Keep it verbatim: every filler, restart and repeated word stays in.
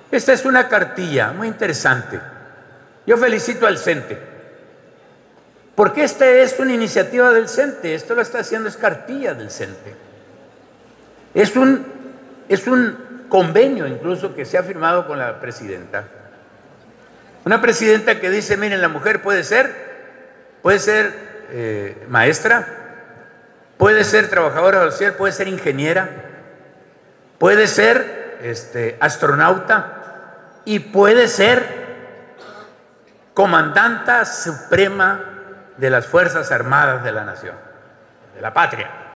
Esta es una cartilla muy interesante. Yo felicito al CENTE, porque esta es una iniciativa del CENTE, esto lo está haciendo, es cartilla del CENTE. Es un, es un convenio incluso que se ha firmado con la presidenta. Una presidenta que dice, miren, la mujer puede ser, puede ser eh, maestra, puede ser trabajadora social, puede ser ingeniera, puede ser este, astronauta y puede ser comandanta suprema de las Fuerzas Armadas de la Nación, de la patria.